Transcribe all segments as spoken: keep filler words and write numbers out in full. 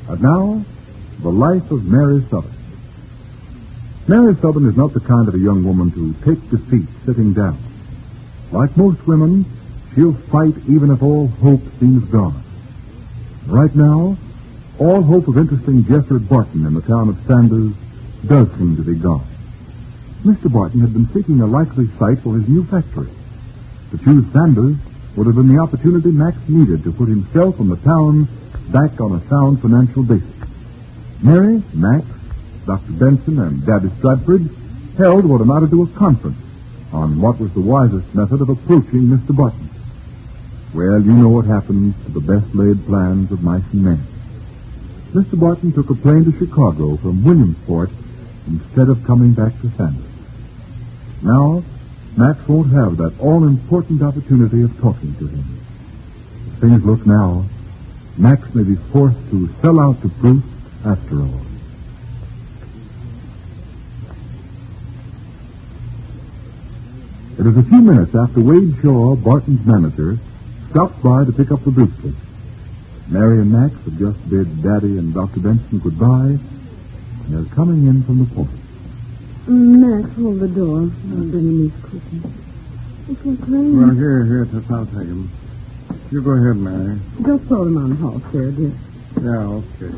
And now, the life of Mary Southern. Mary Southern is not the kind of a young woman to take defeat sitting down. Like most women, she'll fight even if all hope seems gone. Right now, all hope of interesting Jeffrey Barton in the town of Sanders does seem to be gone. Mister Barton had been seeking a likely site for his new factory. To choose Sanders would have been the opportunity Max needed to put himself and the town back on a sound financial basis. Mary, Max, Doctor Benson, and Daddy Stratford held what amounted to a conference on what was the wisest method of approaching Mister Barton. Well, you know what happens to the best-laid plans of mice and men. Mister Barton took a plane to Chicago from Williamsport instead of coming back to Sanders. Now, Max won't have that all-important opportunity of talking to him. As things look now, Max may be forced to sell out to Bruce after all. It was a few minutes after Wade Shaw, Barton's manager, stopped by to pick up the briefcase. Mary and Max had just bid Daddy and Doctor Benson goodbye, and they're coming in from the porch. Max, hold the door. I'll bring him these cookies. It's like rain. Well, here, here, just I'll take him. You go ahead, Mary. Just throw them on the hall chair, dear. Yeah, okay.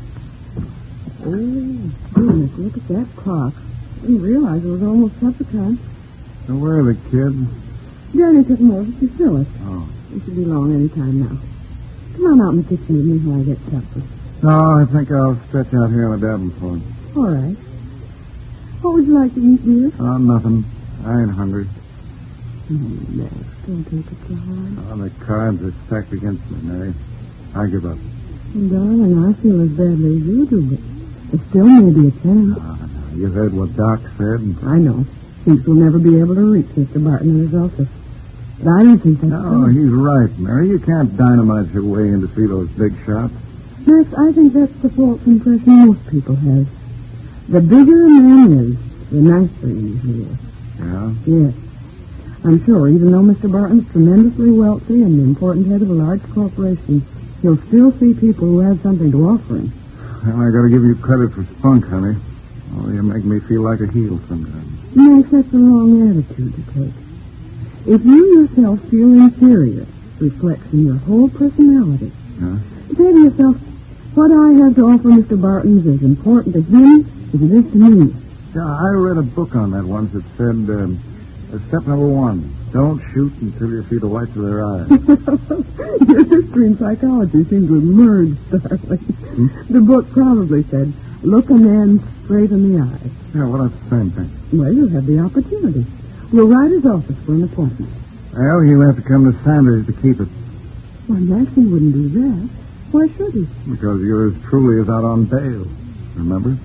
Oh, goodness, look at that clock. I didn't realize it was almost supper time. Now, where are the kids? Danny took them over to Phyllis. Oh. They should be along any time now. Come on out in the kitchen with me while I get supper. No, I think I'll stretch out here on the davenport. All right. What would you like to eat, dear? Oh, nothing. I ain't hungry. Oh, Max, don't take it so hard. Oh, the cards are stacked against me, Mary. I give up. Well, darling, I feel as badly as you do, but there still may be a chance. Oh, no. You heard what Doc said? I know. Thinks we'll never be able to reach Mister Barton in his office. But I don't think that's No, true. he's right, Mary. You can't dynamite your way in to see those big shots. Max, I think that's the false impression most people have. The bigger a man is, the nicer he is. Yeah? Yes. I'm sure, even though Mister Barton's tremendously wealthy and the important head of a large corporation, he'll still see people who have something to offer him. Well, I gotta give you credit for spunk, honey. Oh, you make me feel like a heel sometimes. Max, that's the wrong attitude to take. If you yourself feel inferior, reflects in your whole personality. Yeah? Say to yourself, what I have to offer Mister Barton is as important to him as it is to me. Yeah, I read a book on that once that said, um, uh, step number one, don't shoot until you see the whites of their eyes. Your history and psychology seem to have merged, darling. Hmm? The book probably said, look a man straight in the eye. Yeah, well, that's the same thing. Well, you'll have the opportunity. We'll write his office for an appointment. Well, he'll have to come to Sanders to keep it. Why, Max, he wouldn't do that. Why should he? Because yours truly is out on bail. Remember?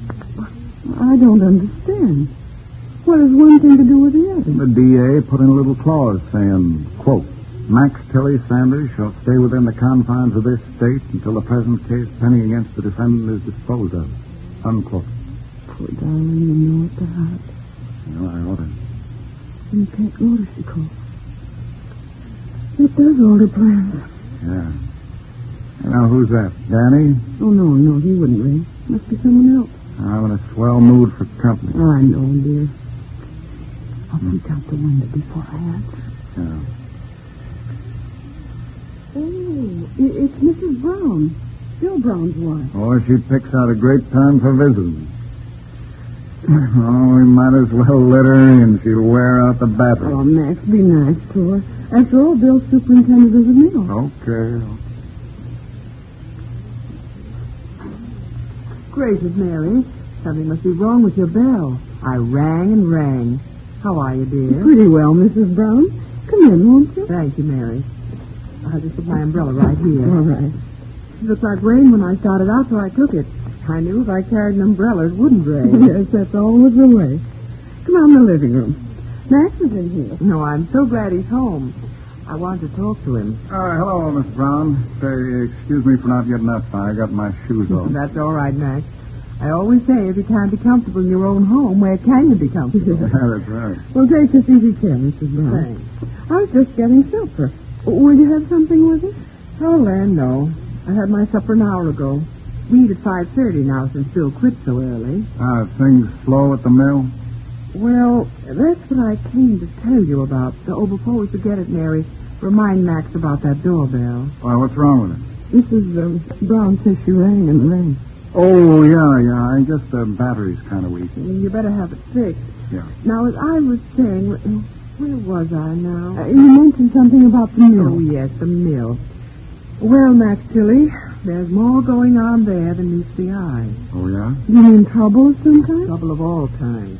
I don't understand. What has one thing to do with the other? The D A put in a little clause saying, quote, Max Tilly Sanders shall stay within the confines of this state until the present case pending against the defendant is disposed of. Unquote. Poor darling, you know it the heart. Well, I ought to. And you can't go to Chicago. It does alter plans. Yeah. Now, who's that? Danny? Oh, no, no, he wouldn't ring. Must be someone else. I'm in a swell mood for company. Oh, I know, dear. I'll peek out the window before I answer. Yeah. Oh, i- it's Missus Brown. Bill Brown's wife. Oh, she picks out a great time for visitors. Oh, we might as well let her in. She'll wear out the battery. Oh, Max, be nice to her. After all, Bill's superintendent of the mill. Okay. Gracious, Mary. Something must be wrong with your bell. I rang and rang. How are you, dear? Pretty well, Missus Brown. Come in, won't you? Thank you, Mary. I'll just put my umbrella right here. All right. It looked like rain when I started out, so I took it. I knew if I carried an umbrella, it wouldn't rain. Yes, that's always the way. Come on in the living room. Max is in here. No, I'm so glad he's home. I wanted to talk to him. Uh, hello, Miss Brown. Say, excuse me for not getting up. I got my shoes off. That's all right, Max. I always say if you can't be comfortable in your own home, where can you be comfortable? Yeah, that's right. Well, take this easy chair, Missus Brown. Thanks. I was just getting supper. Will you have something with it? Oh, land, no. I had my supper an hour ago. We eat at five thirty now since Bill quit so early. Ah, things slow at the mill? Well, that's what I came to tell you about. Oh, before we forget it, Mary, remind Max about that doorbell. Why, what's wrong with it? Missus Um, Brown says she rang and rang. Oh, yeah, yeah. I guess the battery's kind of weak. You better have it fixed. Yeah. Now, as I was saying, where was I now? Uh, you mentioned something about the mill. Oh, yes, the mill. Well, Max Tilly, there's more going on there than meets the eye. Oh, yeah? You mean trouble of some kind? Trouble of all kinds.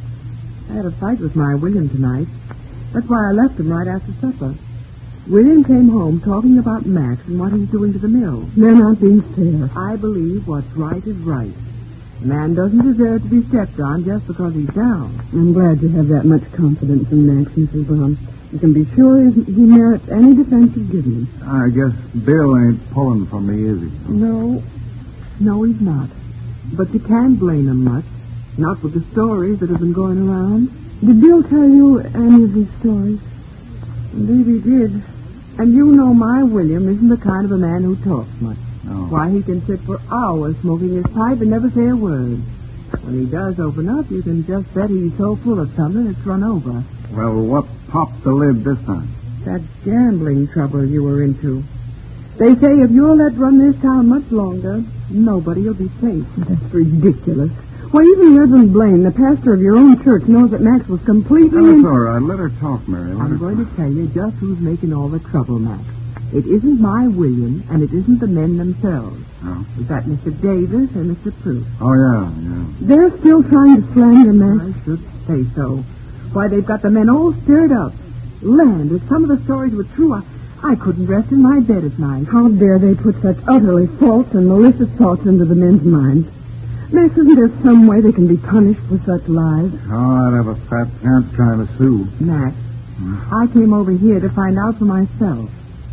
I had a fight with my William tonight. That's why I left him right after supper. William came home talking about Max and what he's doing to the mill. They're not being fair. I believe what's right is right. A man doesn't deserve to be stepped on just because he's down. I'm glad you have that much confidence in Max, Missus Brown. You can be sure he merits any defense you've given him. I guess Bill ain't pulling for me, is he? No. No, he's not. But you can't blame him much. Not with the stories that have been going around. Did Bill tell you any of these stories? Indeed he did. And you know my William isn't the kind of a man who talks much. No. Why, he can sit for hours smoking his pipe and never say a word. When he does open up, you can just bet he's so full of something it's run over. Well, what popped the lid this time? That gambling trouble you were into. They say if you're let run this town much longer, nobody will be safe. That's ridiculous. Why, even Reverend Blaine, the pastor of your own church, knows that Max was completely... Oh, in- it's all right. Let her talk, Mary. Let I'm her going talk. to tell you just who's making all the trouble, Max. It isn't my William, and it isn't the men themselves. Oh. It's that Mister Davis and Mister Proof. Oh, yeah, yeah. They're still trying to slander Max. I should say so. Why, they've got the men all stirred up. Land, if some of the stories were true, I, I couldn't rest in my bed at night. How dare they put such utterly false and malicious thoughts into the men's minds? Max, isn't there some way they can be punished for such lies? Oh, I'd have a fat chance trying to sue. Max, I came over here to find out for myself.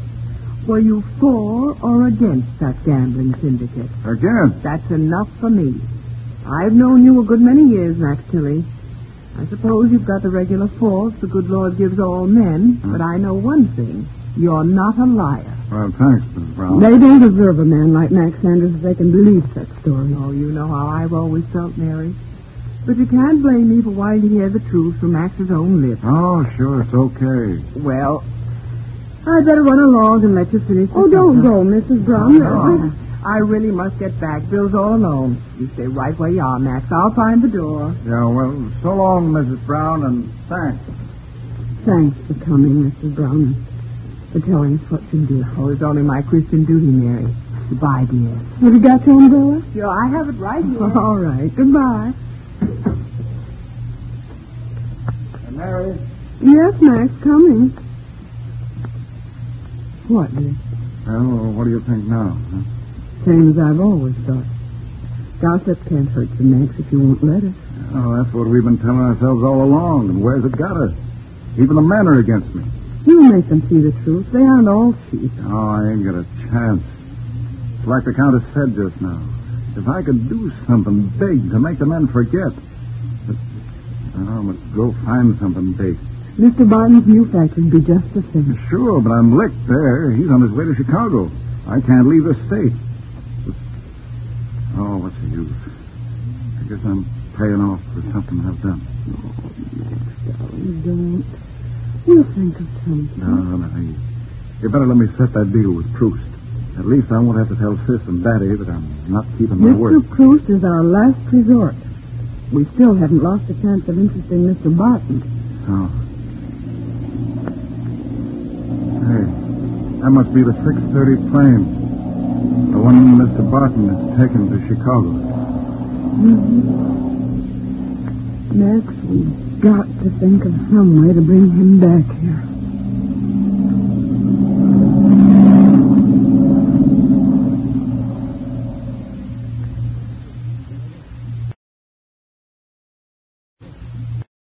Were you for or against that gambling syndicate? Again? That's enough for me. I've known you a good many years, Max Tilly. I suppose you've got the regular force the good Lord gives all men, Hmm. but I know one thing. You're not a liar. Well, thanks, Miss Brown. They don't deserve a man like Max Sanders if they can believe such stories. Oh, you know how I've always felt, Mary. But you can't blame me for wanting to hear the truth from Max's own lips. Oh, sure, it's okay. Well, I'd better run along and let you finish the Oh, don't supper. go, Missus Brown. Oh, I really must get back. Bill's all alone. You stay right where you are, Max. I'll find the door. Yeah, well, so long, Missus Brown, and thanks. Thanks for coming, Missus Brown, and for telling us what you did. Oh, it's only my Christian duty, Mary. Goodbye, dear. Have you got your umbrella? Sure, I have it right here. All right. Goodbye. And Mary? Yes, Max, coming. What, dear? Well, what do you think now? Huh? Same as I've always thought. Gossip can't hurt you, Max, if you won't let it. Oh, that's what we've been telling ourselves all along, and where's it got us? Even the men are against me. You make them see the truth. They aren't all sheep. Oh, I ain't got a chance. It's like the Countess said just now. If I could do something big to make the men forget. But I must go find something big. Mister Barton's new factory'd be just the same. Sure, but I'm licked there. He's on his way to Chicago. I can't leave the state. But, oh, what's the use? I guess I'm paying off for something I've done. Darling, don't. We'll think of something. No, no, no. You, you better let me set that deal with Proust. At least I won't have to tell Sis and Daddy that I'm not keeping my Mister word. Proust is our last resort. We still haven't lost the chance of interesting Mister Barton. Oh. Hey, that must be the six thirty plane. The one Mister Barton is taking to Chicago. Mm-hmm. Max, we've got to think of some way to bring him back here.